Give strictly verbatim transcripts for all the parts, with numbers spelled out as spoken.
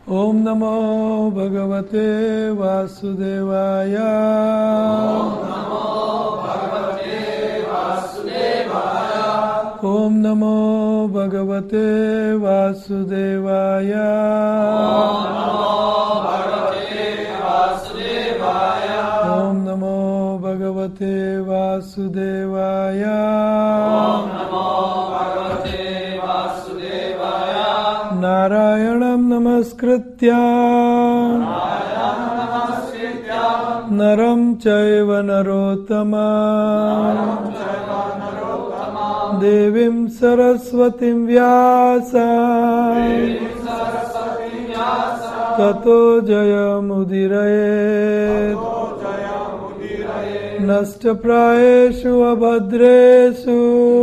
ओम नमो भगवते वासुदेवाय। ओम नमो भगवते वासुदेवाय। ओम नमो भगवते वासुदेवाय। नारायणं नमस्कृत्य नरं चैव नरोत्तमं देवीं सरस्वतीं व्यासं ततो जयमुदीरयेत्। नष्टप्रायेषु अभद्रेषु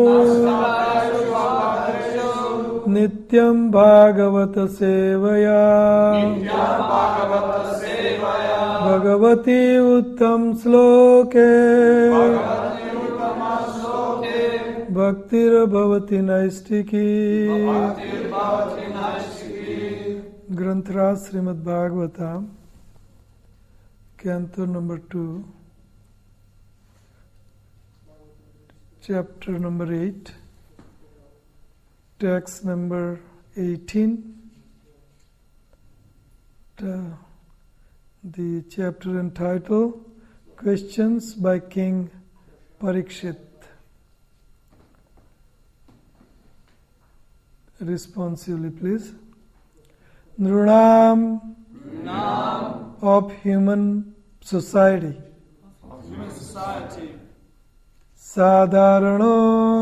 नित्यं भागवत सेवया भगवती उत्तम श्लोके भक्तिर्भवति नैष्ठिकी। ग्रंथराज Srimad Bhagavatam canto number two, chapter number eight, text number eighteen. The, the chapter entitled Questions by King Parikshit. Responsively, please. Nrunam of human society. Of human society. Sadharano.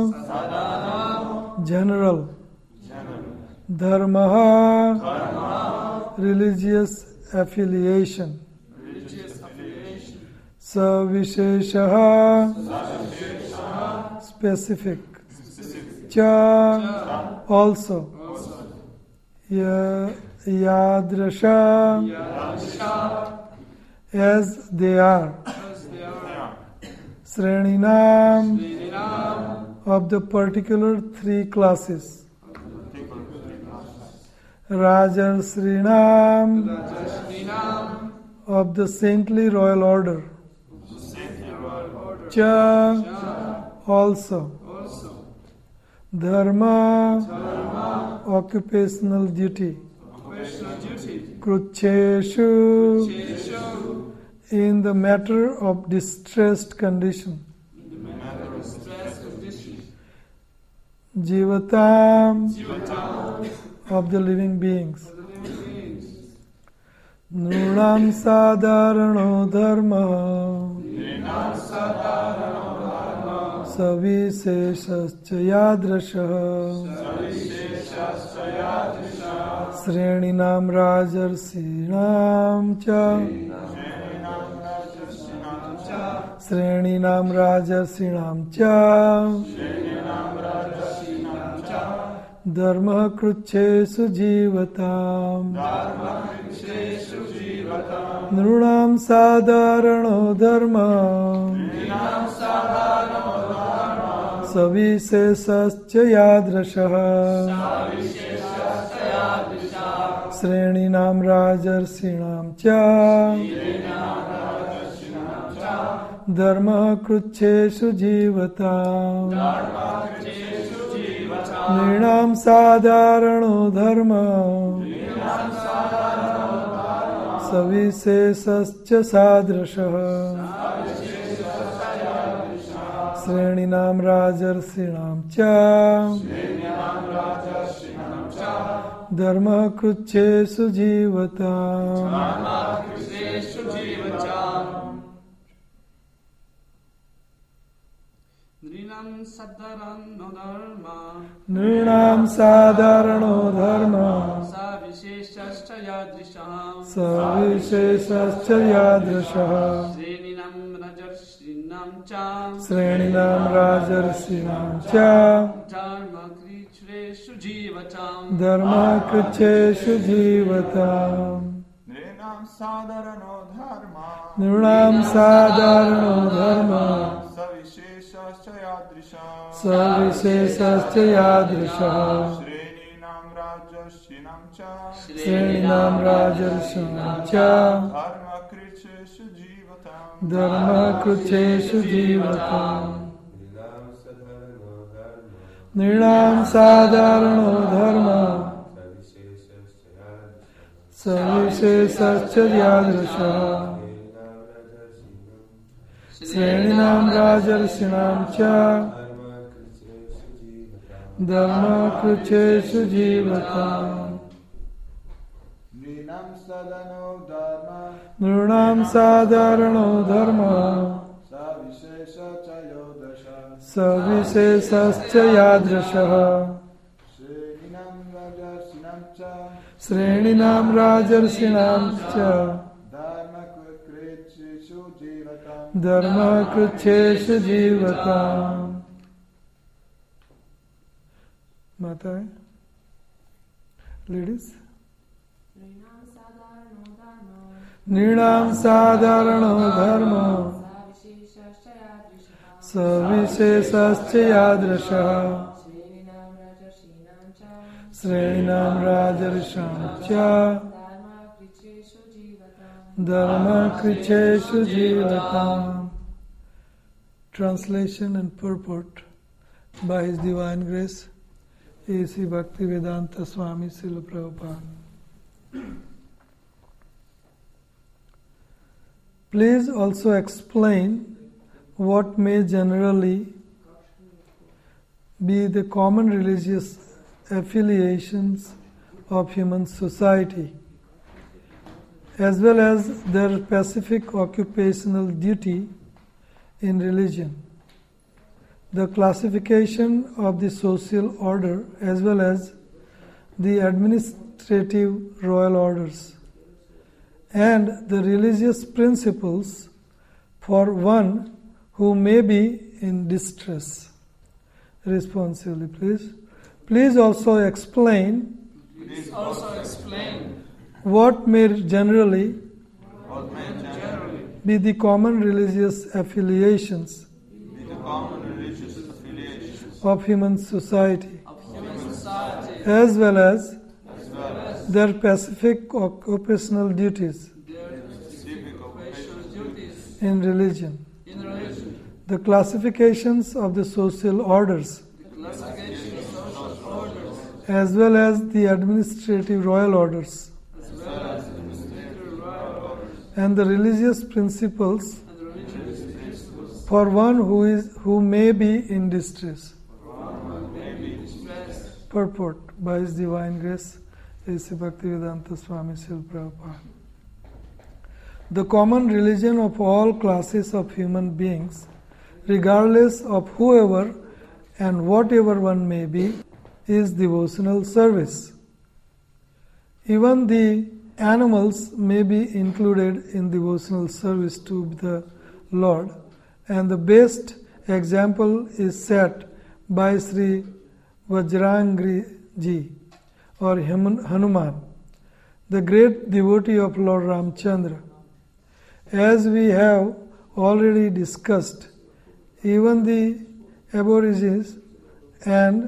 General. General. Dharma. Dharma. Religious affiliation. Religious affiliation. Savisheshaha. Savisheshaha. Specific. Specific. Cha. Cha. Also. Also. Ya. Yadrasha. Yadasha. As they are. As they are. Sreninam. Sreninam. Of the particular three classes. Rajarsrinam. Rajarsrinam. Of the saintly royal order. Saintly royal order. Cha. Cha. Also. Also. Dharma. Dharma. Occupational duty. Occupational duty. Krucheshu. Cheshu. In the matter of distressed condition. Jivatam, Jivatam. Of the living beings. Of the living beings. Nrunam sadharano dharma. Nrunam sadharano dharma. Savisheshascha yadrashaha. Savisheshascha yadrashaha. Sreninam rajarsinam cha. Sreninam rajarsinam cha. Dharma kruchesu jivatam. Nrunam sadharano dharma. Savishesascha yadrashaha. Sreninam rajarsinam cha. Dharma kruchesu jivatam. Nirnam sadharano dharma. Savishesascha sadrashaha. Sreninam rajarsinam cha. Dharma kruchesu jivatam. Nrinam sadharano dharma. Nrinam sadharano dharma. Savisheshascha yadrishaha. Savisheshascha yadrishaha. Sreninam rajarsinam cha. Sreninam rajarsinam cha. Dharma krichreshu jivatam. Dharma krichreshu jivatam. Nrinam sadharano dharma. Nrinam sadharano dharma. Savisheshascha yadrisha. Savisheshascha yadrisha. Sreninam rajarsinam cha. Sreninam Rajarsinam Cha Dharma Kricheshu Jivatam Dharma Krucheshu Jivatam Nirnam Sadharano Dharma Savishesascha Yadrasha Sreninam Rajarsinam Cha Dharma Krucheshu Jivatam Nrinam Sadhano Dharma Nirnam Sadharano Dharma Savishesha Chayodasha Savishesascha Yadrasha Sreninam Rajarsinam Cha Sreninam Rajarsinam Cha Dharma Kricheshu Jivatam Dharma Krucheshu Jivatam. Mata, ladies. Nirnam Sadharano Dharma Savishesascha Yadrasha Sreninam Rajarsinam Cha Dharma Kricheshu Jivatam. Translation and purport by His Divine Grace A C Bhaktivedanta Swami Srila Prabhupada. Please also explain what may generally be the common religious affiliations of human society, as well as their specific occupational duty in religion, the classification of the social order as well as the administrative royal orders, and the religious principles for one who may be in distress. Responsively, please. Please also explain Please also explain what may generally what may generally be the common religious affiliations be the common religious affiliations of human society, of human society, as well as as well as their specific occupational duties their civic occupational duties in religion, in religion, the classifications of the social orders, the classification of social orders, as well as the administrative royal orders, as well as administrative royal orders, and the religious principles and the religious principles for one who is who may be in distress. may be distressed. Purport by His Divine Grace A C Bhaktivedanta Swami Srila Prabhupada. The common religion of all classes of human beings, regardless of whoever and whatever one may be, is devotional service. Even the animals may be included in devotional service to the Lord, and the best example is set by Sri Vajrangri Ji or Hanuman, the great devotee of Lord Ramchandra. As we have already discussed, even the aborigines and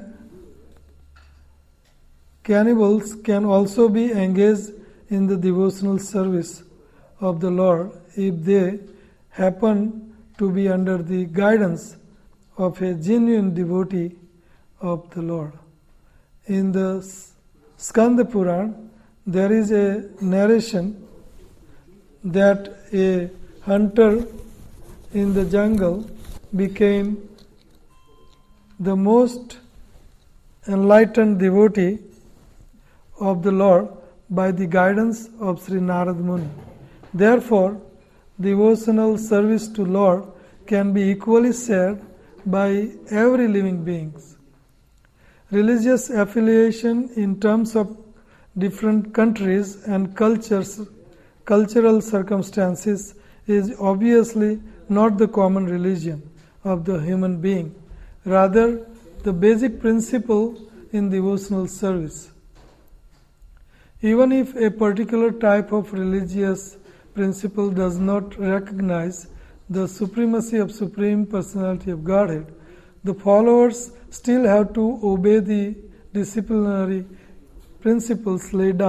cannibals can also be engaged in the devotional service of the Lord if they happen to be under the guidance of a genuine devotee of the Lord. In the Skanda Purana, there is a narration that a hunter in the jungle became the most enlightened devotee of the Lord by the guidance of Sri Narad Muni. Therefore, devotional service to Lord can be equally shared by every living being. Religious affiliation in terms of different countries and cultures, cultural circumstances is obviously not the common religion of the human being, rather the basic principle in devotional service. Even if a particular type of religious principle does not recognize the supremacy of Supreme Personality of Godhead, the followers still have to obey the disciplinary principles laid down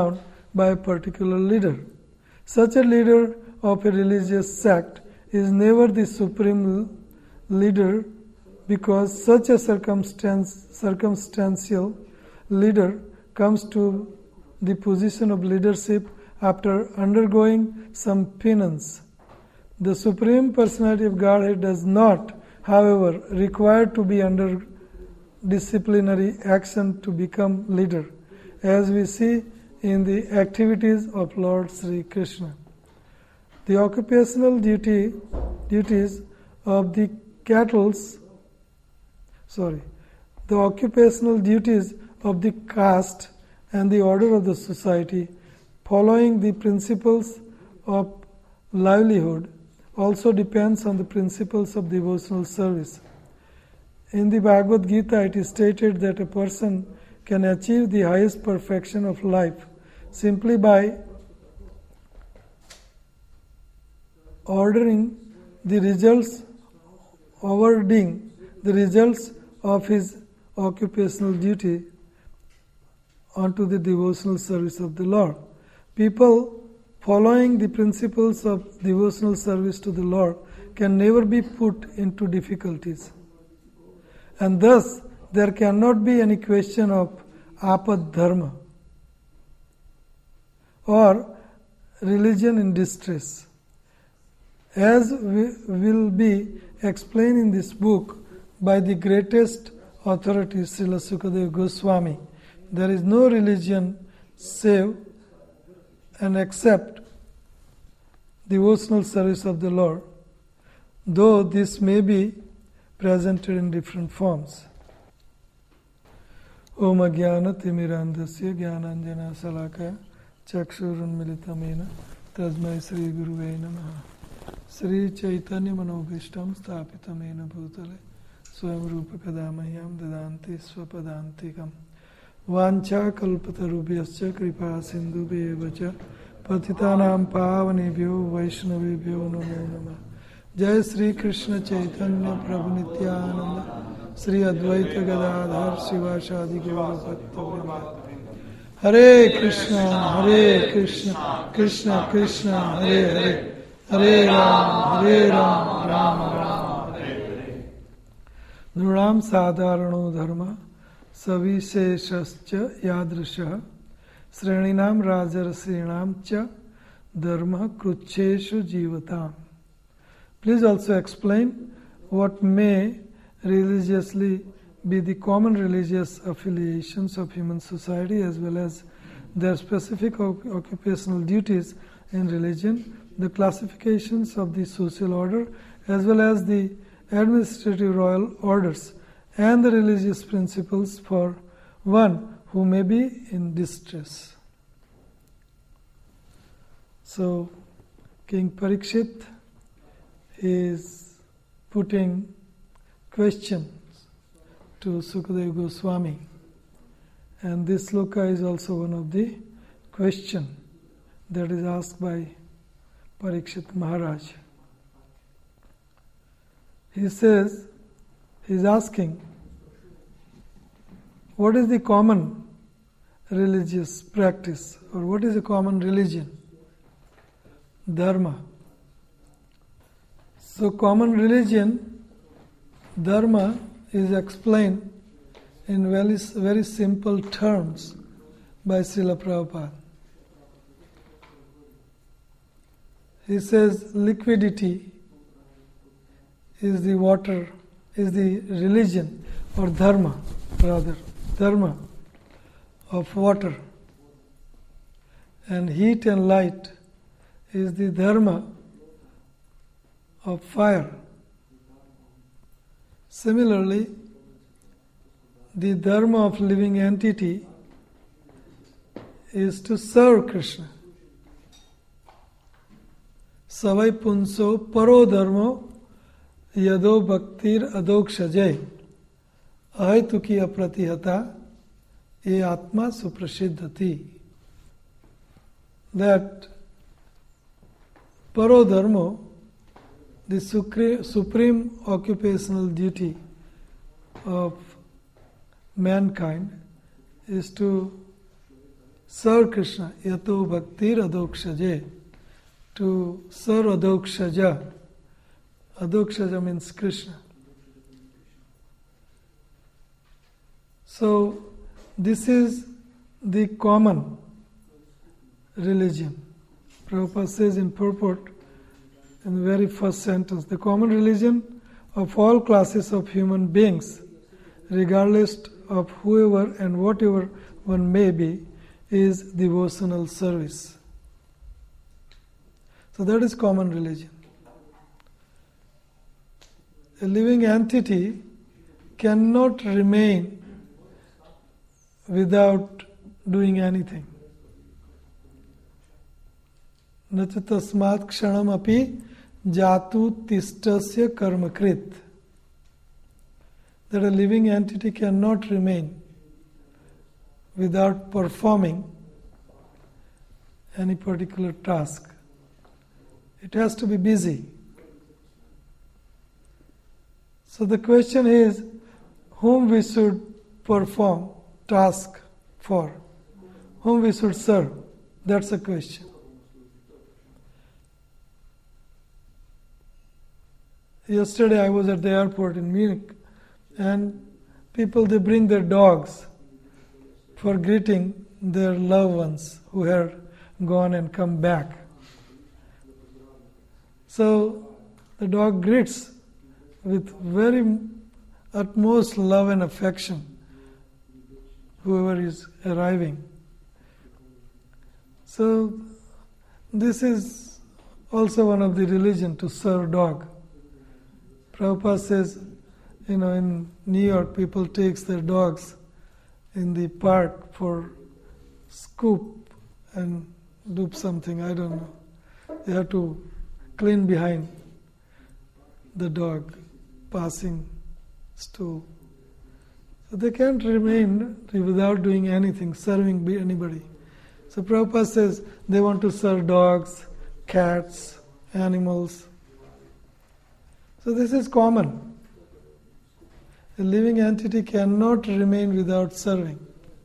by a particular leader. Such a leader of a religious sect is never the supreme leader, because such a circumstance, circumstantial leader comes to the position of leadership after undergoing some penance. The Supreme Personality of Godhead does not, however, require to be under disciplinary action to become leader, as we see in the activities of Lord Sri Krishna. The occupational duty, duties of the cattle's, sorry, the occupational duties of the caste and the order of the society, following the principles of livelihood, also depends on the principles of devotional service. In the Bhagavad Gita, it is stated that a person can achieve the highest perfection of life simply by ordering the results, awarding the results of his occupational duty onto the devotional service of the Lord. People following the principles of devotional service to the Lord can never be put into difficulties. And thus, there cannot be any question of apad dharma or religion in distress. As will be explained in this book by the greatest authority, Srila Sukadeva Goswami, there is no religion save and except devotional service of the Lord, though this may be presented in different forms. Om Ajnana Timirandasya Jnananjana Salakaya Chakshurunmilitamena Tasmai Sri Guruve Namaha Sri Chaitanya Manobhishtam Sthapitamena Bhutale Swayam Rupa Kadamahyam Dadanti Swapadantikam Vancha Kalpatarubhyascha Kripa Sindhubhyevacha Patitanam Pavanebhyo Vaishnavebhyo Namo Namah. Jai Sri Krishna Chaitanya Prabhu Nityananda Sri Advaita Gadadhar Sivasadi Gaura Bhakta. Hare Krishna, Hare Krishna, Krishna Krishna, Hare Hare, Hare Ram, Hare Ram, Ram Ram, Hare Hare. Nuram Sadharano Dharma Savisheshascha Yadrisha Sreninam Rajarasrinam Cha Dharma Krucheshu Jivatam. Please also explain what may religiously be the common religious affiliations of human society, as well as their specific occupational duties in religion, the classifications of the social order, as well as the administrative royal orders, and the religious principles for one who may be in distress. So, King Parikshit is putting questions to Sukadeva Goswami, and this sloka is also one of the question that is asked by Parikshit Maharaj. He says, he is asking, what is the common religious practice, or what is a common religion? Dharma. So common religion, dharma, is explained in very, very simple terms by Srila Prabhupada. He says liquidity is the water, is the religion, or dharma rather, dharma of water, and heat and light is the dharma of fire. Similarly, the dharma of living entity is to serve Krishna. Savai punso paro dharmo yado bhaktir adokshajay ahituki apratihata e atma suprasiddhati. That paro dharma, the supreme occupational duty of mankind, is to serve Krishna. Yato bhaktir adokshaje. To serve adokshaja. Adokshaja means Krishna. So, this is the common religion. Prabhupada says in purport, in the very first sentence, the common religion of all classes of human beings, regardless of whoever and whatever one may be, is devotional service. So that is common religion. A living entity cannot remain without doing anything. Nacha tasmat kshanam api jatu tistasya karmakrit. That a living entity cannot remain without performing any particular task. It has to be busy. So the question is, whom we should perform task for, whom we should serve. That's the question. Yesterday I was at the airport in Munich, and people, they bring their dogs for greeting their loved ones who have gone and come back. So the dog greets with very utmost love and affection whoever is arriving. So this is also one of the religion, to serve dog. Prabhupada says, you know, in New York, people takes their dogs in the park for scoop and do something, I don't know. They have to clean behind the dog passing stool. So they can't remain without doing anything, serving anybody. So Prabhupada says they want to serve dogs, cats, animals. So this is common. A living entity cannot remain without serving.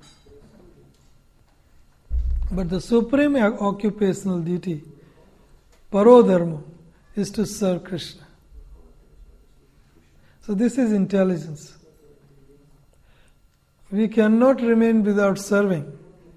But the supreme occupational duty, parodharma, is to serve Krishna. So this is intelligence. We cannot remain without serving.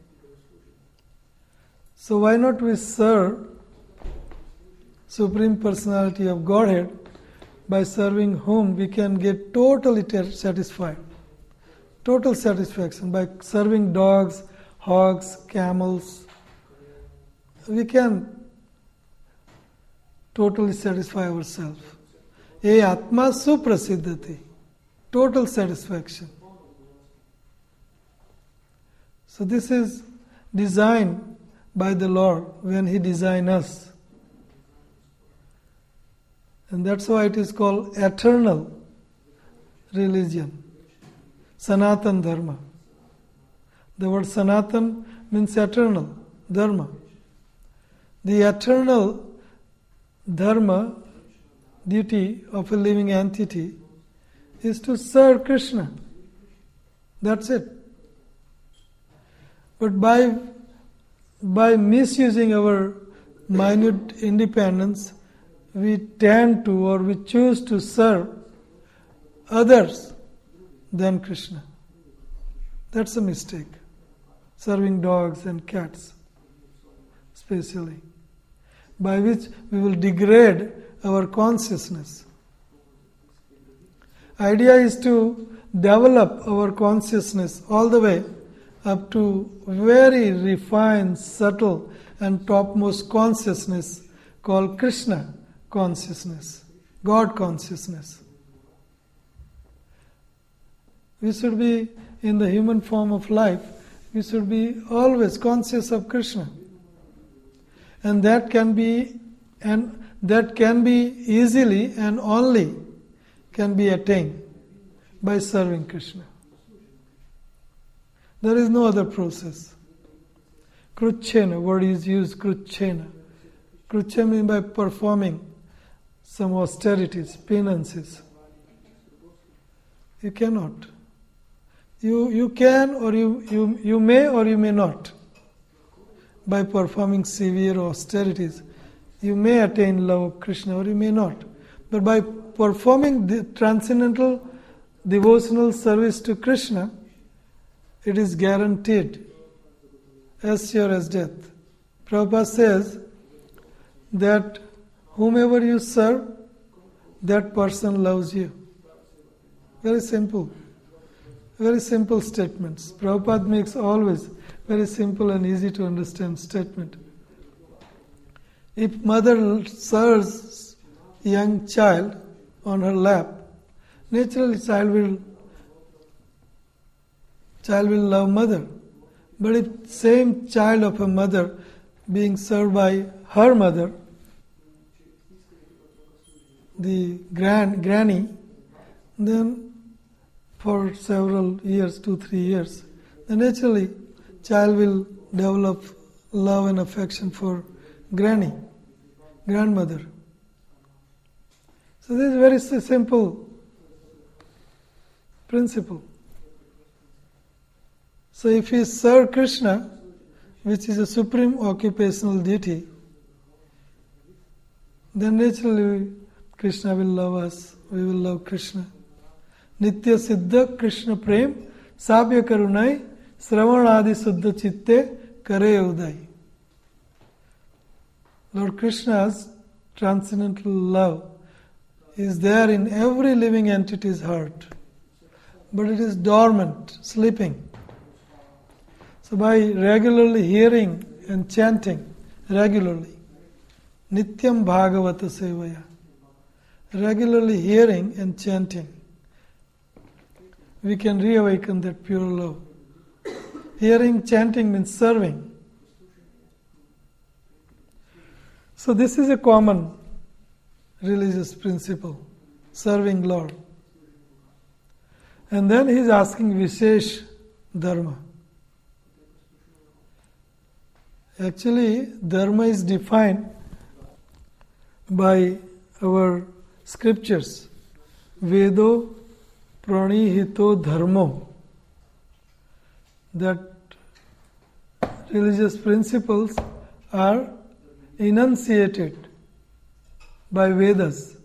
So why not we serve Supreme Personality of Godhead, by serving whom we can get totally satisfied. Total satisfaction. By serving dogs, hogs, camels, we can totally satisfy ourselves. E atma suprasiddhati. Total satisfaction. So this is designed by the Lord when He designed us. And that's why it is called eternal religion, Sanatan Dharma. The word Sanatan means eternal, Dharma. The eternal Dharma, duty of a living entity, is to serve Krishna. That's it. But by, by misusing our minute independence, we tend to or we choose to serve others than Krishna. That's a mistake. Serving dogs and cats, especially, by which we will degrade our consciousness. Idea is to develop our consciousness all the way up to very refined, subtle and topmost consciousness called Krishna consciousness, God consciousness. We should be, in the human form of life, we should be always conscious of Krishna. And that can be, and that can be easily and only can be attained by serving Krishna. There is no other process. Kruchena, word is used, kruchena. Kruchena means by performing some austerities, penances. You cannot. You you can or you, you, you may or you may not. by performing severe austerities, you may attain love of Krishna or you may not. But by performing the transcendental devotional service to Krishna, it is guaranteed, as sure as death. Prabhupada says that whomever you serve, that person loves you. Very simple. Very simple statements. Prabhupada makes always very simple and easy to understand statement. If mother serves young child on her lap, naturally child will child will love mother. But if same child of a mother being served by her mother, the grand granny, then for several years, two, three years, then naturally child will develop love and affection for granny, grandmother. So this is a very simple principle. So if we serve Krishna, which is a supreme occupational duty, then naturally Krishna will love us, we will love Krishna. Nitya Siddha Krishna Prem Sabya Karunai Sravanadi Suddha Chitte Kare Uday. Lord Krishna's transcendental love is there in every living entity's heart, but it is dormant, sleeping. So by regularly hearing and chanting, regularly, Nityam Bhagavata Sevaya, regularly hearing and chanting, we can reawaken that pure love. Hearing, chanting means serving. So this is a common religious principle, serving Lord. And then he is asking Vishesh Dharma. Actually, Dharma is defined by our scriptures. Vedo Pranihito Dharmo. That religious principles are enunciated by Vedas.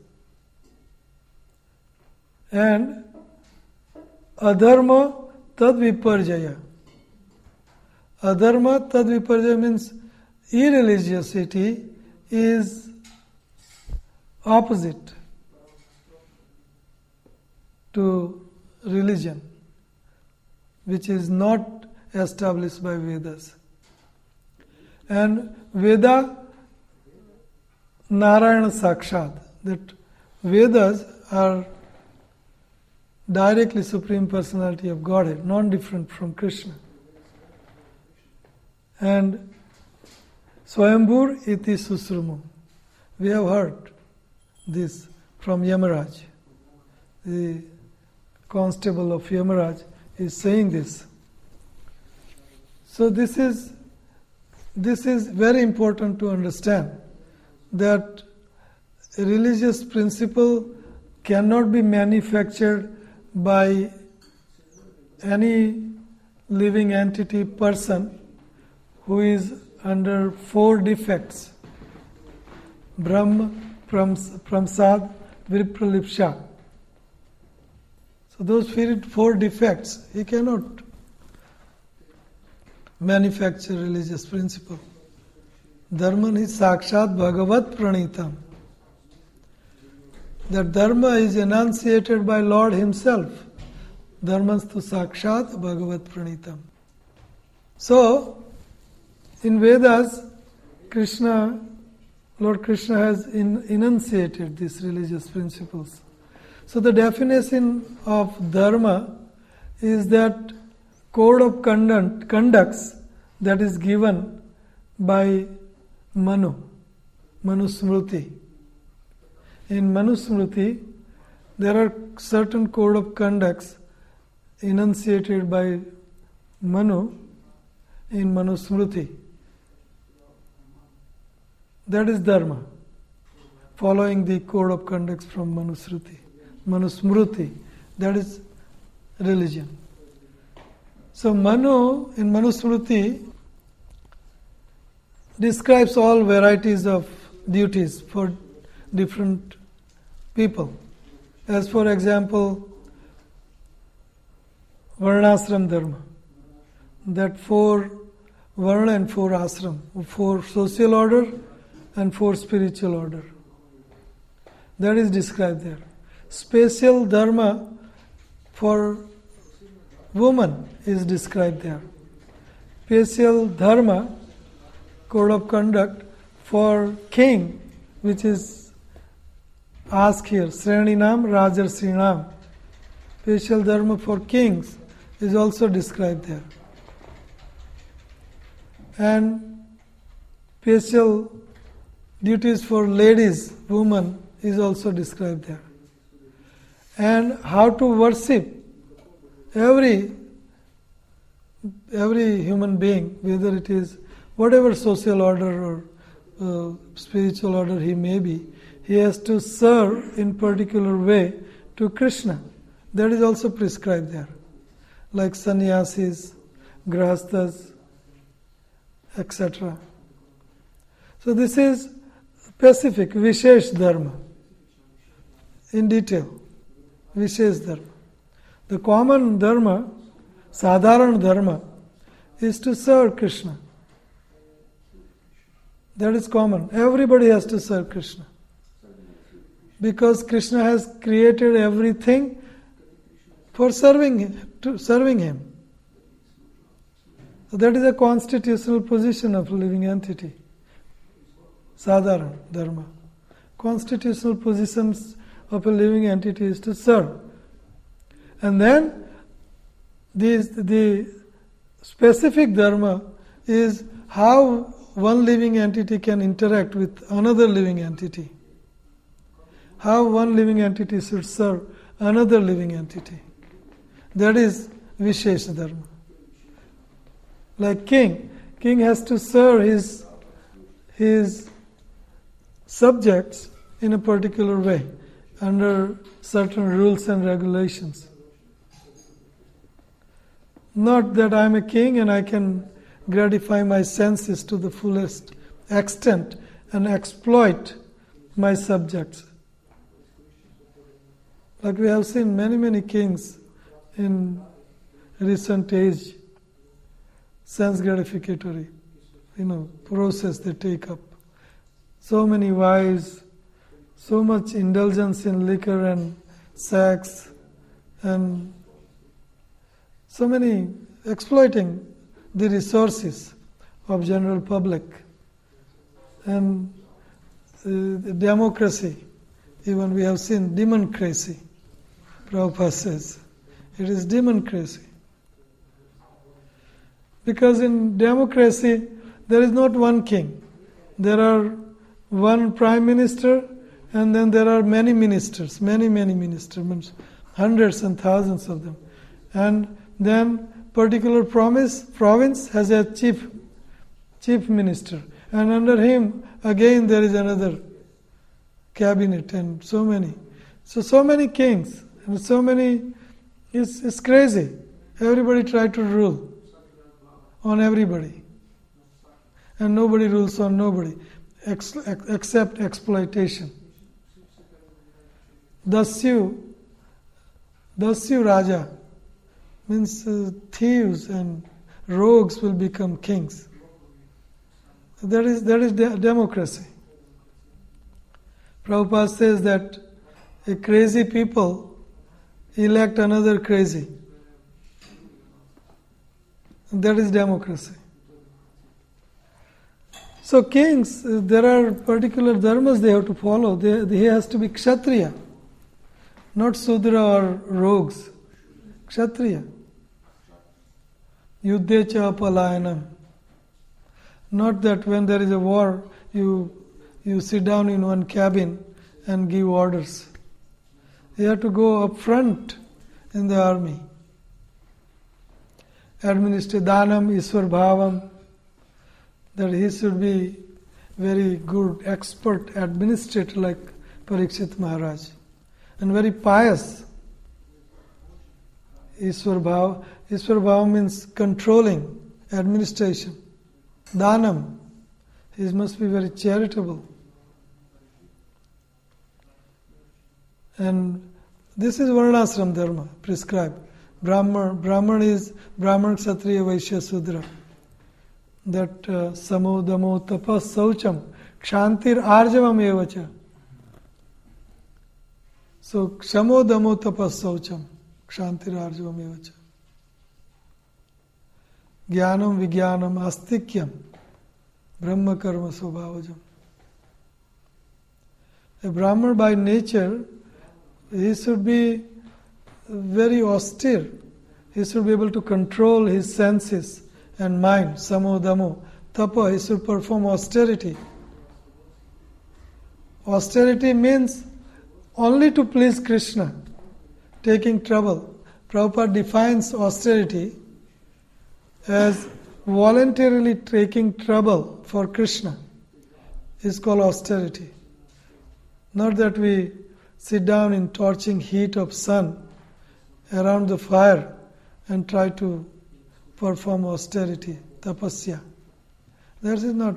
And Adharma Tad Viparjaya. Adharma Tad Viparjaya means irreligiosity is opposite to religion, which is not established by Vedas. And Veda Narayana Sakshat, that Vedas are directly Supreme Personality of Godhead, non-different from Krishna. And Swayambhur iti susrumo. We have heard this from Yamaraj. The constable of Yamaraj is saying this. So this is this is very important to understand, that a religious principle cannot be manufactured by any living entity, person who is under four defects: Brahma, Pramsad, Vipralipsha. So those four defects, he cannot manufacture religious principle. Dharman is Sakshat Bhagavat Pranitam. That Dharma is enunciated by Lord Himself. Dharmastu Sakshat Bhagavat Pranitam. So, in Vedas, Krishna, Lord Krishna has in, enunciated these religious principles. So the definition of Dharma is that code of conduct, conducts that is given by Manu, Manusmriti. In Manusmriti, there are certain code of conducts enunciated by Manu in Manusmriti. That is Dharma, following the code of conducts from Manusmriti. Manusmriti, that is religion. So Manu, in Manusmriti, describes all varieties of duties for different people. As for example, Varnashram Dharma, that four Varna and four Ashram, four social order and four spiritual order. That is described there. Special Dharma for woman is described there. Special Dharma, code of conduct for king, which is asked here, Sreninam Rajarsrinam. Special Dharma for kings is also described there. And special duties for ladies, women, is also described there. And how to worship every every human being, whether it is whatever social order or uh, spiritual order he may be, he has to serve in particular way to Krishna. That is also prescribed there. Like sannyasis, grahasthas, et cetera. So this is specific, Vishesh Dharma. In detail, Vishesh Dharma. The common Dharma, Sadharan Dharma, is to serve Krishna. That is common. Everybody has to serve Krishna. Because Krishna has created everything for serving him, to serving him. So that is a constitutional position of a living entity. Sadharan Dharma. Constitutional positions of a living entity is to serve. And then these, the specific Dharma is how one living entity can interact with another living entity. How one living entity should serve another living entity. That is Vishesh Dharma. Like king, king has to serve his, his subjects in a particular way, under certain rules and regulations. Not that I am a king and I can gratify my senses to the fullest extent and exploit my subjects. Like we have seen many, many kings in recent age, sense gratificatory, you know, process they take up. So many wives, so much indulgence in liquor and sex, and so many exploiting the resources of general public, and uh, the democracy. Even we have seen democracy. Prabhupada says it is democracy. Because in democracy there is not one king. There are one prime minister, and then there are many ministers, many, many ministers, means hundreds and thousands of them. And then particular province, province has a chief, chief minister. And under him, again there is another cabinet and so many. So, so many kings and so many, it's, it's crazy. Everybody try to rule on everybody. And nobody rules on nobody, ex, ex, except exploitation. Dasyu, Dasyu Raja, means uh, thieves and rogues will become kings. That is, that is de- democracy. Prabhupada says that a crazy people elect another crazy. That is democracy. So kings, uh, there are particular dharmas they have to follow. They, they has to be kshatriya, not sudra or rogues. Kshatriya. Yuddhe cha palayanam. Not that when there is a war, you you sit down in one cabin and give orders. You have to go up front in the army. Administer dhanam iswar bhavam. That he should be very good, expert administrator like Parikshit Maharaj. And very pious. Iswar bhav. Iswar bhav means controlling, administration. Dhanam. He must be very charitable. And this is Varnashram Dharma prescribed. Brahman, Brahman is Brahman, Kshatriya, Vaishya, Sudra. That uh, Samo, Damo, Tapas, Saucham, Kshantir, Arjavam Evacha. So, Kshamo, Damo, Tapas, Saucham, Kshantir, Arjavam Evacha. Jnanam, Vijnanam, Astikyam, Brahma, Karma, Svabhavajam. A Brahman by nature, he should be very austere. He should be able to control his senses and mind. Samo, Damo, Tapa, he should perform austerity. Austerity means only to please Krishna, taking trouble. Prabhupada defines austerity as voluntarily taking trouble for Krishna. It's called austerity. Not that we sit down in torching heat of sun around the fire and try to perform austerity, tapasya. That is not.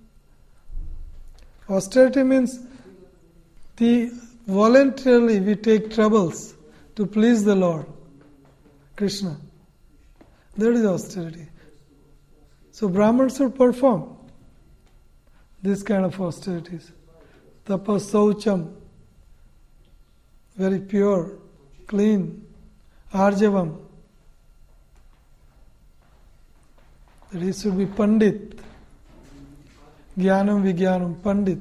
Austerity means the voluntarily we take troubles to please the Lord, Krishna. That is austerity. So Brahmans should perform this kind of austerities. Tapas saucham, very pure, clean. Arjavam, that he should be Pandit. Jnanam, Vijnanam, Pandit.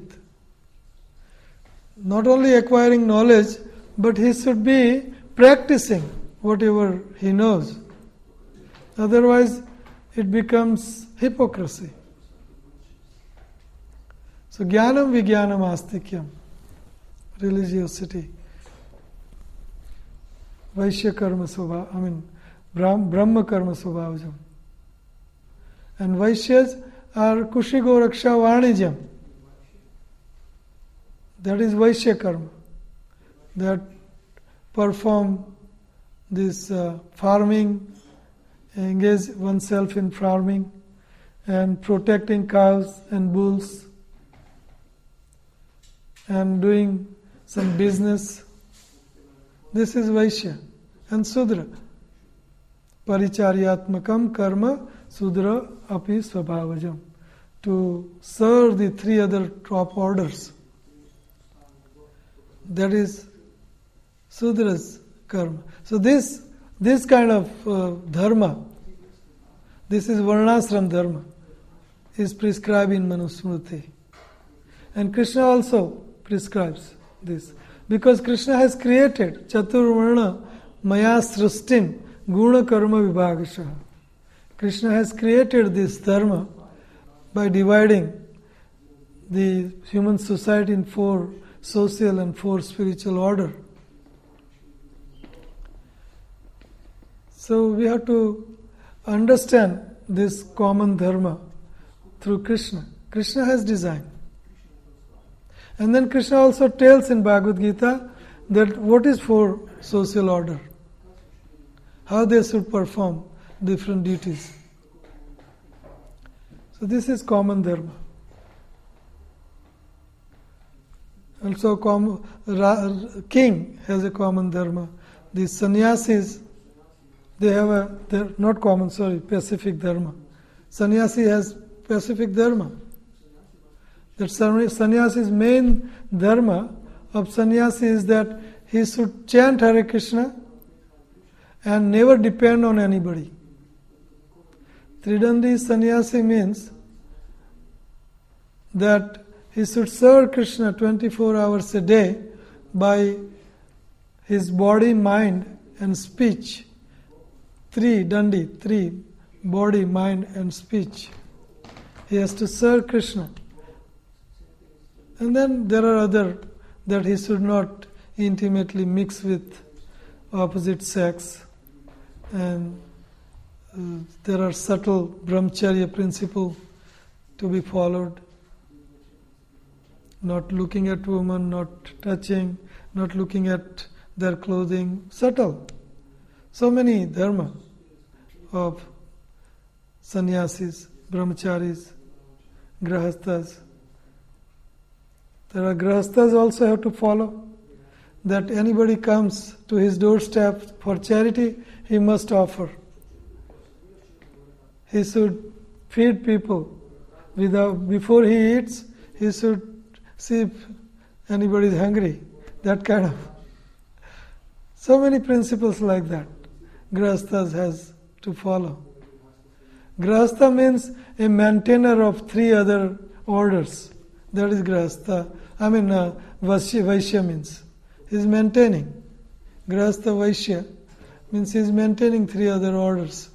Not only acquiring knowledge, but he should be practicing whatever he knows. Otherwise, it becomes hypocrisy. So, Jnanam, Vijnanam, Astikyam, religiosity. Vaishya karma svabha, I mean Brahma karma svabhavajam. And Vaishyas are Kushigo Raksha Vanijam. That is Vaishya karma. That perform this uh, farming, engage oneself in farming and protecting cows and bulls and doing some business. This is Vaishya and Sudra. Paricharyatmakam karma Sudra api svabhavajam. To serve the three other top orders. That is Sudra's karma. So this this kind of uh, dharma, this is Varnashram dharma, is prescribed in Manusmriti. And Krishna also prescribes this. Because Krishna has created Chaturvarna Maya Srishtim Guna Karma Vibhagashaha. Krishna has created this dharma by dividing the human society in four social and four spiritual order. So we have to understand this common dharma through Krishna. Krishna has designed. And then Krishna also tells in Bhagavad Gita that what is for social order, how they should perform different duties. So this is common dharma. Also, com- ra- king has a common dharma. The sannyasis, they have a, they're not common, sorry, specific dharma. Sannyasi has specific dharma. That sannyasi's main dharma of sannyasi is that he should chant Hare Krishna and never depend on anybody. Tridandi sannyasi means that he should serve Krishna twenty-four hours a day by his body, mind and speech. Three, dandi, three, body, mind and speech. He has to serve Krishna. And then there are other, that he should not intimately mix with opposite sex. And uh, there are subtle brahmacharya principle to be followed. Not looking at women, not touching, not looking at their clothing, subtle. So many dharma of sannyasis, brahmacharis, grahasthas. There are grahasthas also have to follow that anybody comes to his doorstep for charity, he must offer. He should feed people. Without, before he eats, he should see if anybody is hungry. That kind of. So many principles like that grahasthas has to follow. Grahastha means a maintainer of three other orders. That is grahastha. I mean, uh, Vaishya, Vaishya means he is maintaining. Grahastha Vaishya means he is maintaining three other orders.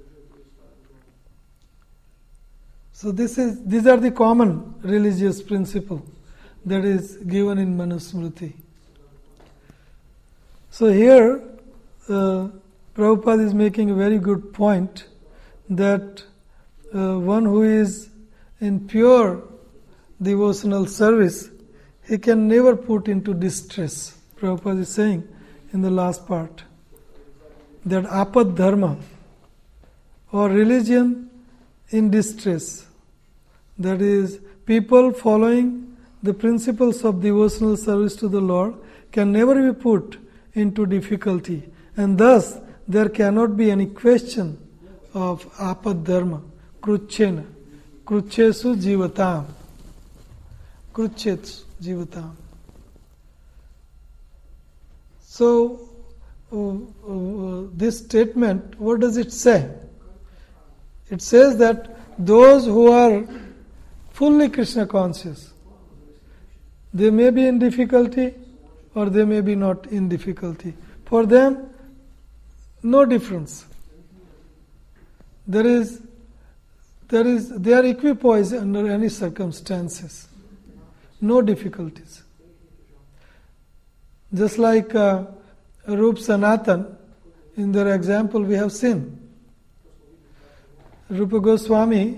So this is these are the common religious principle that is given in Manusmriti. So here, uh, Prabhupada is making a very good point that uh, one who is in pure devotional service, he can never put into distress. Prabhupada is saying in the last part that apad dharma or religion in distress, that is, people following the principles of devotional service to the Lord can never be put into difficulty, and thus there cannot be any question of apad dharma, kruchena, kruchesu jivatam, kruchetsu jivatam. So, uh, uh, this statement, what does it say? It says that those who are fully Krishna conscious, they may be in difficulty or they may be not in difficulty. For them, no difference. There is, there is, they are equipoised under any circumstances. No difficulties. Just like uh, Rup Sanatan, in their example we have seen. Rupa Goswami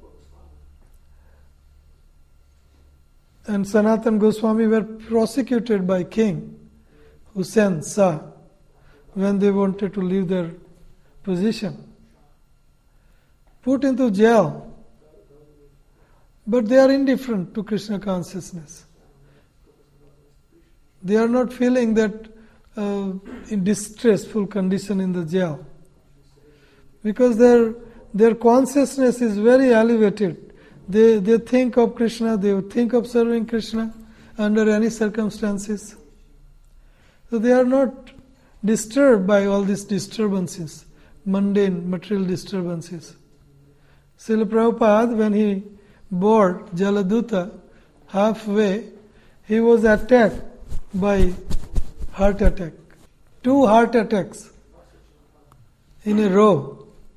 and Sanatan Goswami were prosecuted by King Hussain Shah when they wanted to leave their position. Put into jail. But they are indifferent to Krishna consciousness. They are not feeling that uh, in distressful condition in the jail. Because their their consciousness is very elevated. They they think of Krishna, they think of serving Krishna under any circumstances. So they are not disturbed by all these disturbances, mundane, material disturbances. Srila Prabhupada, when he boarded Jaladuta, halfway, he was attacked by heart attack. Two heart attacks in a row.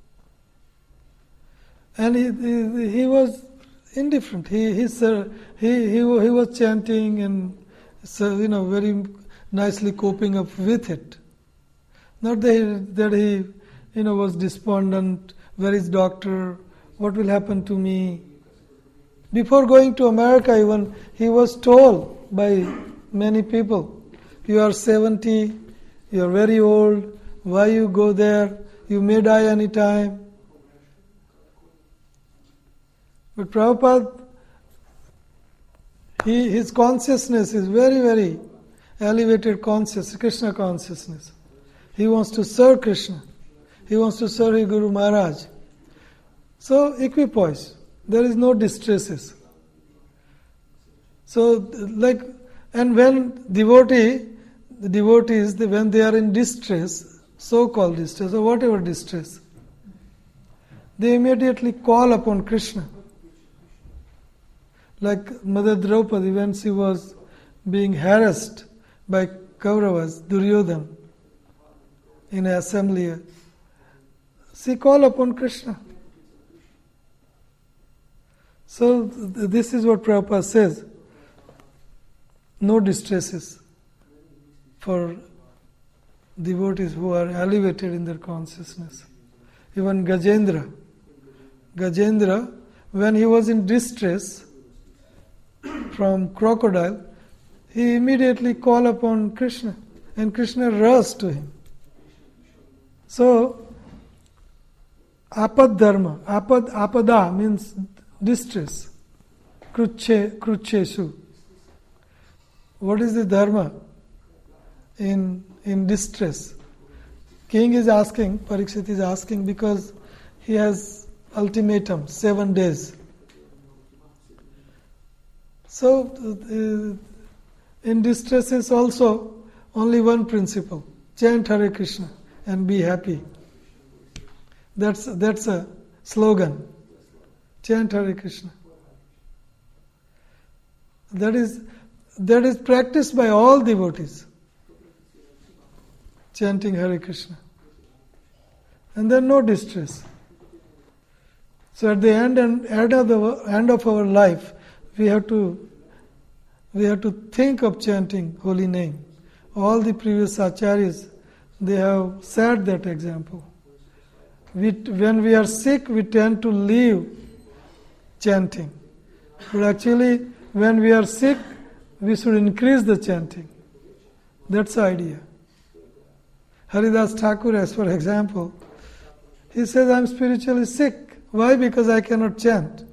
And he, he, he was indifferent. He he, he he he was chanting and so, you know, very nicely coping up with it. Not that he, that he you know was despondent. Where is doctor? What will happen to me? Before going to America, even he was told by many people, "You are seventy. You are very old. Why you go there? You may die any time." But Prabhupada, he, his consciousness is very, very elevated conscious, Krishna consciousness. He wants to serve Krishna. He wants to serve his Guru Maharaj. So, equipoise. There is no distresses. So, like, and when devotee, the devotees, when they are in distress, so-called distress or whatever distress, they immediately call upon Krishna. Like Mother Draupadi, when she was being harassed by Kauravas, Duryodhana, in an assembly, she called upon Krishna. So th- this is what Prabhupada says. No distresses for devotees who are elevated in their consciousness. Even Gajendra. Gajendra, when he was in distress from crocodile, he immediately called upon Krishna, and Krishna rushed to him. So, apad dharma, apad apada means distress. kruche, kruchesu. What is the dharma in in distress? King is asking, Parikshit is asking because he has ultimatum, seven days. So, uh, in distress is also only one principle. Chant Hare Krishna and be happy. That's, that's a slogan. Chant Hare Krishna. That is, that is practiced by all devotees. Chanting Hare Krishna. And then no distress. So at the end and end of the end of our life, we have to we have to think of chanting holy name. All the previous acharyas, they have set that example. We, when we are sick, we tend to leave chanting. But actually, when we are sick, we should increase the chanting. That's the idea. Haridas Thakur, as for example, he says, I am spiritually sick. Why? Because I cannot chant.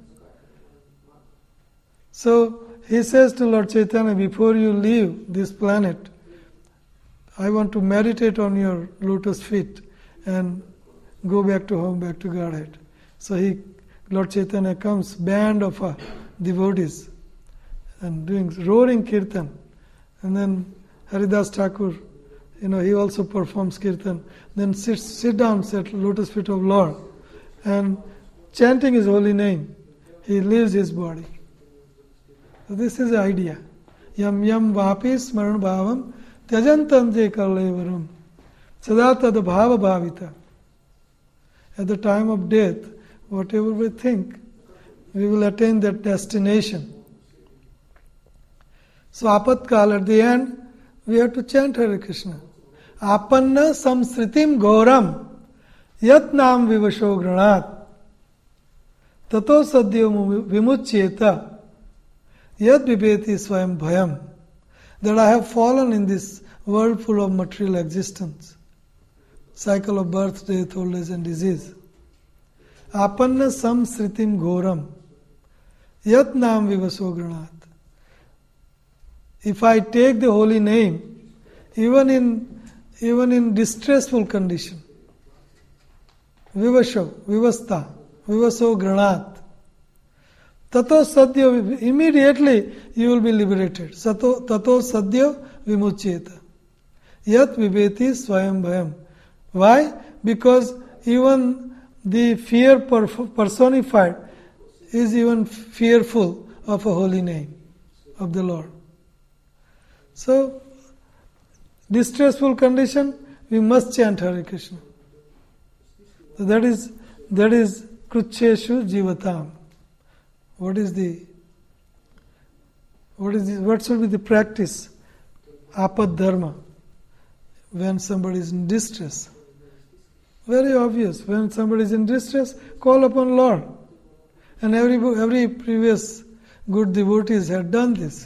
So, he says to Lord Chaitanya, before you leave this planet, I want to meditate on your lotus feet and go back to home, back to Godhead. So he, Lord Chaitanya comes, band of uh, devotees, and doing roaring kirtan. And then Haridas Thakur, you know, he also performs kirtan. Then sits, sit down at lotus feet of Lord, and chanting His holy name, he leaves his body. So this is the idea. Yam yam vapi smaran bhavam tyajantam je karlevaram sadatad bhava bhavita. At the time of death, whatever we think, we will attain that destination. So apatkal, at the end, we have to chant Hare Krishna. Apanna samsritim gauram yat nam vivasho granat tato sadhyo vimuchyeta yad vibeti swayam bhayam. That I have fallen in this world full of material existence. Cycle of birth, death, old age and disease. Apanna samsritim ghoram yat nam vivaso granat. If I take the holy name, even in even in distressful condition, vivasho, vivasta, vivaso granat, tato sadhya, immediately you will be liberated. Sato, tato sadhya vimuchyeta. Yat vibeti swayam bhayam. Why? Because even the fear personified is even fearful of a holy name of the Lord. So, distressful condition, we must chant Hare Krishna. So that is that is krucheshu jivatam. What is the what is the, what should be the practice? Apad dharma. When somebody is in distress. Very obvious. When somebody is in distress, call upon Lord. And every every previous good devotees had done this.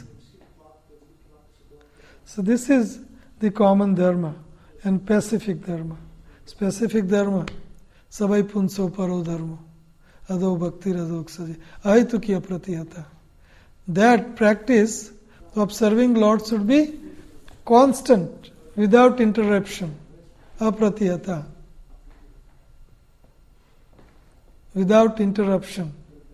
So this is the common dharma and pacific dharma. Specific dharma, sabai punso paro dharma, ado bhakti radoksaji, ahitukiya pratihata. That practice of serving Lord should be constant, without interruption, apratihata. Without interruption,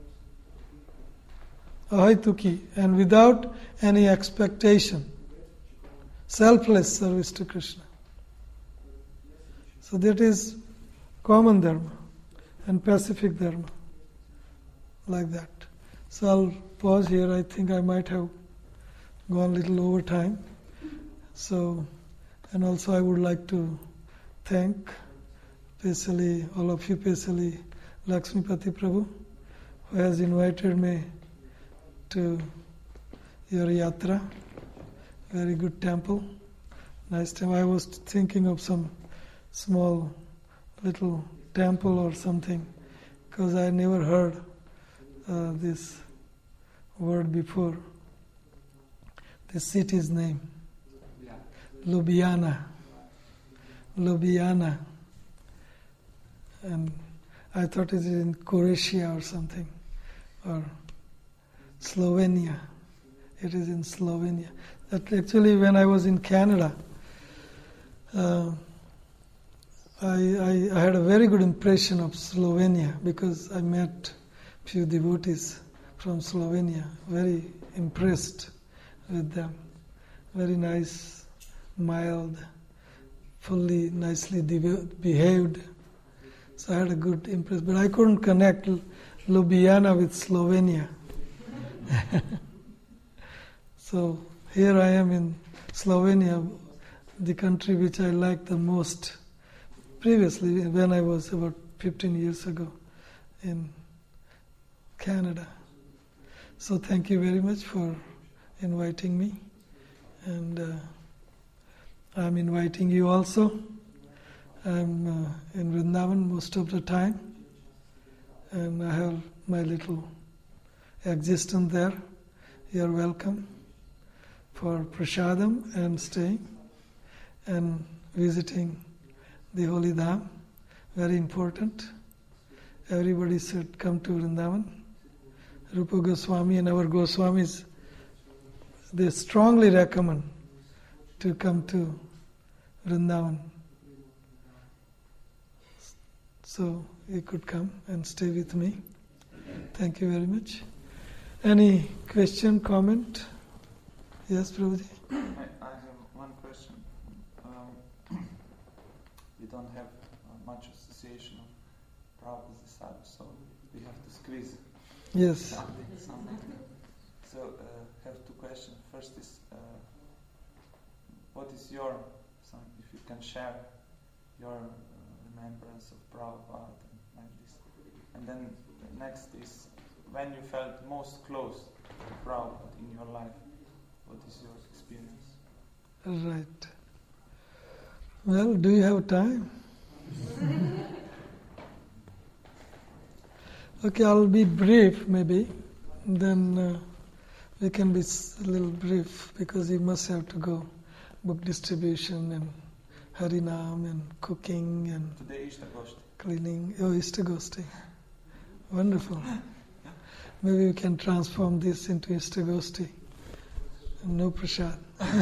ahituki, and without any expectation. Selfless service to Krishna. So that is common dharma and pacific dharma. Like that. So I'll pause here. I think I might have gone a little over time. So, and also I would like to thank especially all of you, especially Lakshmipati Prabhu, who has invited me to your yatra. Very good temple. Nice temple. I was thinking of some small little temple or something because I never heard uh, this word before. The city's name. Ljubljana. Ljubljana. And I thought it is in Croatia or something. Or Slovenia. It is in Slovenia. That actually, when I was in Canada, uh, I, I, I had a very good impression of Slovenia because I met few devotees from Slovenia. Very impressed with them. Very nice, mild, fully nicely de- behaved. So I had a good impression. But I couldn't connect Ljubljana with Slovenia. So here I am in Slovenia, the country which I liked the most previously when I was about fifteen years ago in Canada. So thank you very much for inviting me, and uh, I'm inviting you also. I'm uh, in Vrindavan most of the time, and I have my little existence there. You are welcome for prasadam and staying and visiting the Holy Dham. Very important. Everybody should come to Vrindavan. Rupa Goswami and our Goswamis, they strongly recommend to come to Vrindavan. So you could come and stay with me. Thank you very much. Any question, comment? Yes, Prabhuji? I, I have one question. Um, we don't have uh, much association of Prabhupada's disciples, so we have to squeeze Yes. something. something. So uh, have two questions. First is, uh, what is your, some, if you can share your uh, remembrance of Prabhupada and like this. And then the next is, when you felt most close to Prabhupada in your life, what is your experience? Right. Well, do you have time? Okay, I'll be brief maybe. Then uh, we can be a little brief because you must have to go book distribution and Harinam and cooking and Today Ishtagoshti. cleaning. Oh, Ishtagosti. Wonderful. Maybe we can transform this into Ishtagosti. No prasad.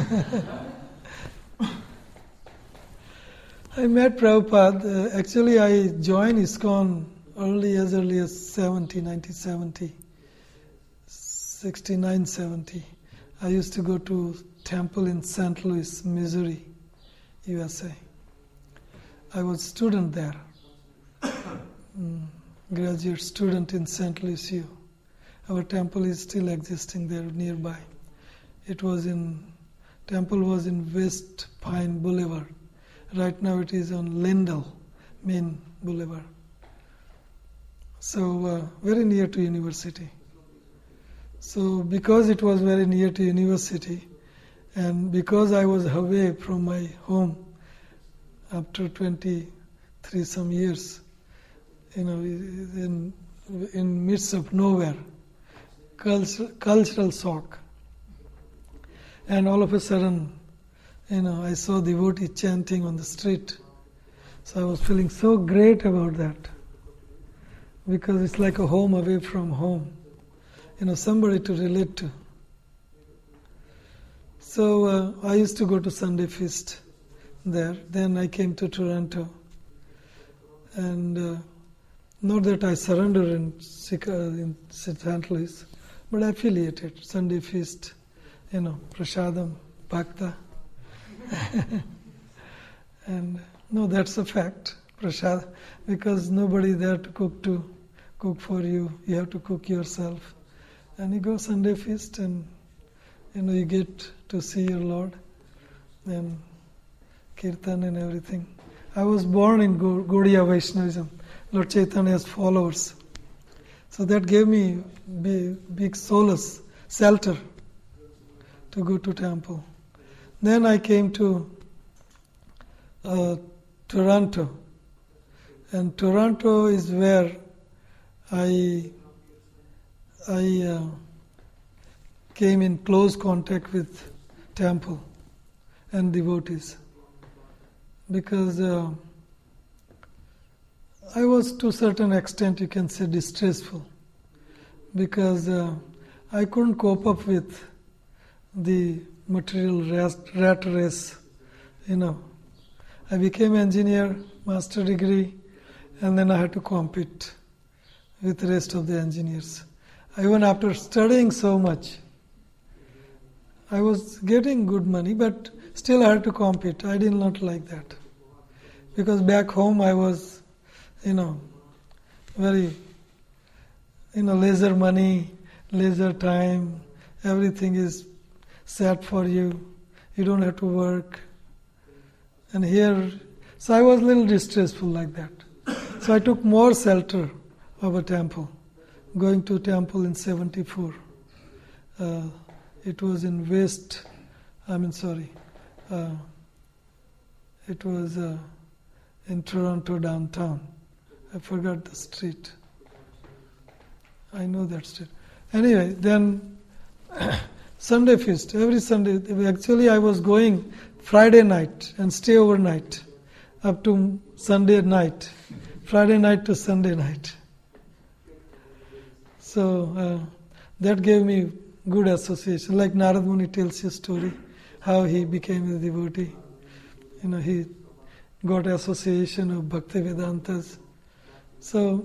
I met Prabhupada. Uh, actually, I joined ISKCON early as early as seventy, nineteen seventy, sixty-nine, seventy. I used to go to temple in Saint Louis, Missouri, U S A. I was student there, mm, graduate student in Saint Louis U. Our temple is still existing there nearby. It was in, temple was in West Pine Boulevard. Right now it is on Lindell, Main Boulevard. So uh, very near to university. So because it was very near to university, and because I was away from my home after twenty-three some years, you know, in in midst of nowhere, cultural, cultural shock. And all of a sudden, you know, I saw devotee chanting on the street. So I was feeling so great about that. Because it's like a home away from home. You know, somebody to relate to. So uh, I used to go to Sunday Feast there. Then I came to Toronto. And uh, not that I surrendered in, in Saint Louis, but affiliated. Sunday Feast, you know, Prasadam, Bhakta. And no, that's a fact, Prasad, because nobody there to cook to cook for you. You have to cook yourself. And you go Sunday Feast and you know you get to see your Lord and Kirtan and everything. I was born in Gaudiya Vaishnavism, Lord Chaitanya's followers. So that gave me big, big solace, shelter to go to temple. Then I came to uh, Toronto, and Toronto is where I I uh, came in close contact with temple and devotees, because uh, I was to a certain extent, you can say, distressful, because uh, I couldn't cope up with the material rat, rat race, you know. I became engineer, master degree, and then I had to compete with the rest of the engineers. Even after studying so much, I was getting good money, but still I had to compete. I did not like that. Because back home I was, you know, very, you know, leisure money, leisure time, everything is set for you. You don't have to work. And here, so I was a little distressful like that. So I took more shelter of a temple, going to temple in seventy-four. Uh, it was in West, I mean sorry, uh, it was uh, in Toronto downtown. I forgot the street. I know that street. Anyway, then Sunday feast, every Sunday. Actually, I was going Friday night and stay overnight up to Sunday night. Friday night to Sunday night. So uh, that gave me good association. Like Narad Muni tells his story, how he became a devotee. You know, he got association of Bhakti Vedantas. So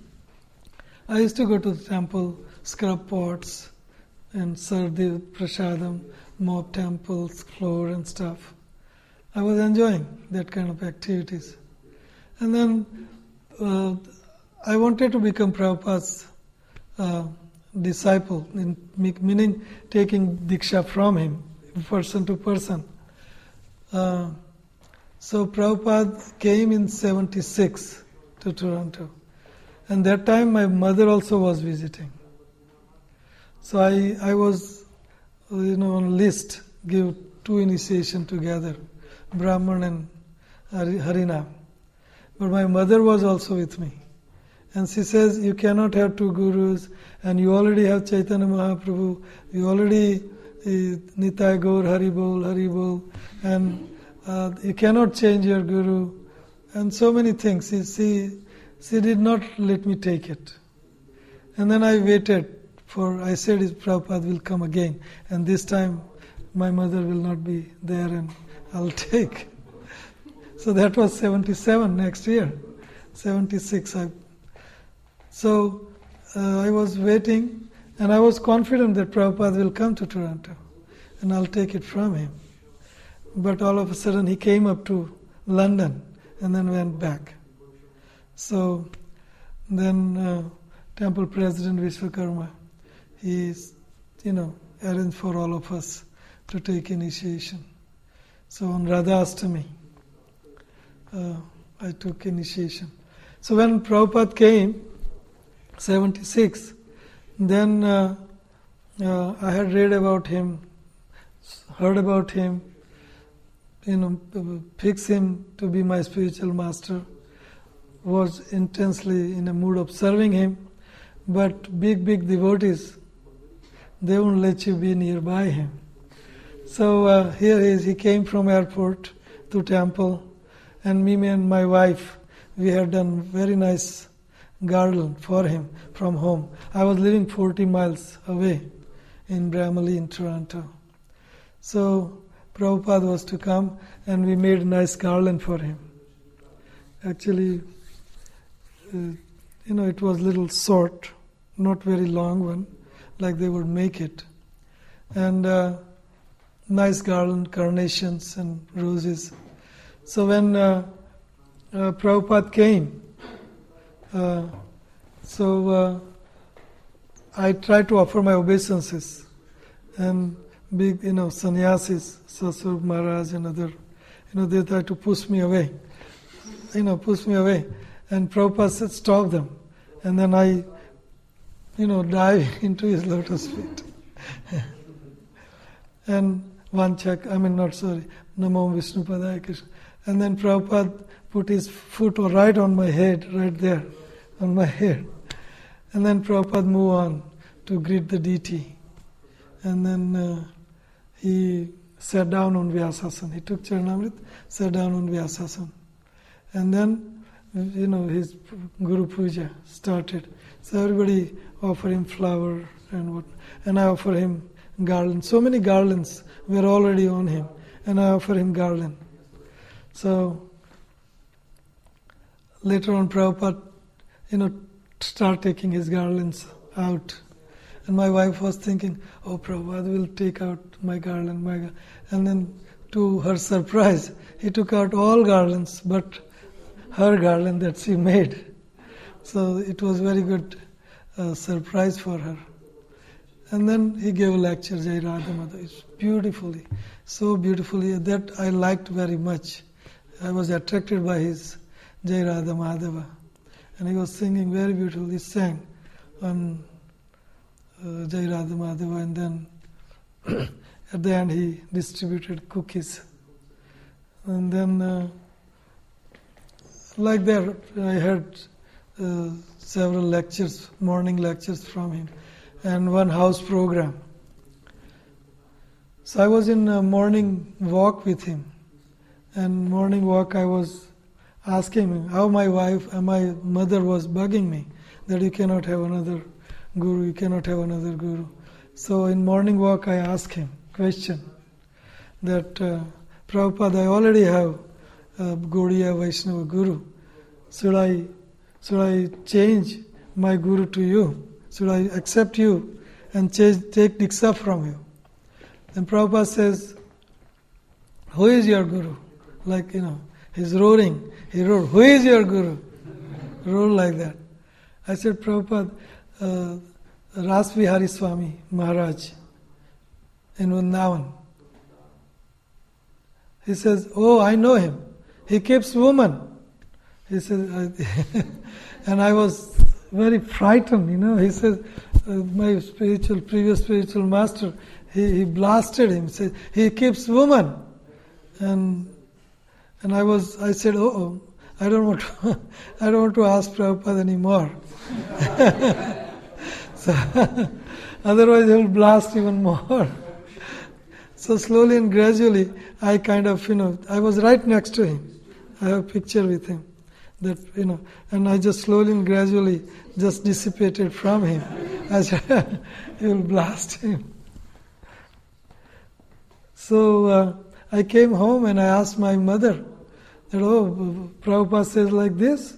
I used to go to the temple, scrub pots, and serve the prasadam, mop temples, floor and stuff. I was enjoying that kind of activities. And then uh, I wanted to become Prabhupada's uh, disciple, in, meaning taking Diksha from him, person to person. Uh, so Prabhupada came in seventy-six to Toronto. And that time my mother also was visiting. So I, I was, you know, on list, give two initiation together, Brahman and Harinam. But my mother was also with me. And she says, you cannot have two gurus, and you already have Chaitanya Mahaprabhu, you already uh, Nitai Gaur, Haribol, Haribol, and uh, you cannot change your guru, and so many things. She, she, she did not let me take it. And then I waited for, I said, Prabhupada will come again, and this time my mother will not be there and I'll take. So that was seventy-seven next year, seventy-six. I, so uh, I was waiting, and I was confident that Prabhupada will come to Toronto and I'll take it from him. But all of a sudden he came up to London and then went back. So then uh, temple president Vishwakarma, he, you know, arranged for all of us to take initiation. So on Radha Ashtami, uh, I took initiation. So when Prabhupada came, seventy-six, then uh, uh, I had read about him, heard about him, you know, fixed him to be my spiritual master, was intensely in a mood of serving him, but big, big devotees, they won't let you be nearby him. So uh, here he is, he came from airport to temple, and me and my wife, we had done very nice garden for him from home. I was living forty miles away in Bramley in Toronto. So Prabhupada was to come, and we made a nice garland for him. Actually, uh, you know, it was a little short, not very long one, like they would make it. And uh, nice garland, carnations and roses. So when uh, uh, Prabhupada came, uh, so uh, I tried to offer my obeisances, and big, you know, sannyasis, Sasur Maharaj and other, you know, they tried to push me away, you know, push me away, and Prabhupada said, stop them, and then I, you know, dive into his lotus feet. And Vanchak, I mean not sorry, Namo Vishnupadaya Krishna. And then Prabhupada put his foot right on my head, right there, on my head. And then Prabhupada moved on to greet the deity. And then uh, he sat down on Vyasasana. He took Charanamrit, sat down on Vyasasana. And then you know, his Guru Puja started. So everybody offer him flower and what, and I offer him garland. So many garlands were already on him, and I offer him garland. So later on, Prabhupada, you know, start taking his garlands out. And my wife was thinking, oh, Prabhupada will take out my garland, my garland. And then to her surprise, he took out all garlands but her garland that she made. So it was very good uh, surprise for her. And then he gave a lecture, Jai Radha Madhava. It's beautifully, so beautifully, that I liked very much. I was attracted by his Jai Radha Madhava. And he was singing very beautifully. He sang on uh, Jai Radha Madhava, and then at the end he distributed cookies. And then uh, like that I heard uh, several lectures, morning lectures from him, and one house program. So I was in a morning walk with him, and morning walk I was asking him how my wife and my mother was bugging me that you cannot have another guru, you cannot have another guru. So in morning walk I asked him question that uh, Prabhupada, I already have a Gaudiya Vaishnava guru. Should I should I change my guru to you? Should I accept you and change, take Diksha from you? Then Prabhupada says, who is your guru? Like, you know, he's roaring. He roared, who is your guru? Roared like that. I said, Prabhupada, uh, Ras Vihari Swami Maharaj in Vrindavan. He says, oh, I know him. He keeps woman. He says, I and I was very frightened, you know. He says, uh, my spiritual, previous spiritual master, he, he blasted him. Said, he keeps woman. And and I was, I said, oh, oh I don't want to, I don't want to ask Prabhupada anymore. So, otherwise he will blast even more. So slowly and gradually, I kind of, you know, I was right next to him. I have a picture with him. That, you know, and I just slowly and gradually just dissipated from him. I said, you will blast him. So uh, I came home and I asked my mother that, oh, Prabhupada says like this.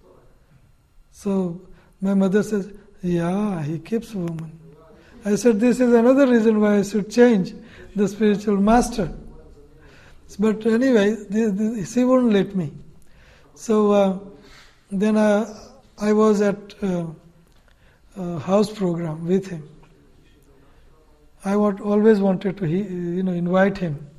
So my mother says, yeah, he keeps woman. I said, this is another reason why I should change the spiritual master. But anyway, the, the, she wouldn't let me. So uh, then uh, I was at uh, a house program with him. I want, always wanted to, he, you know, invite him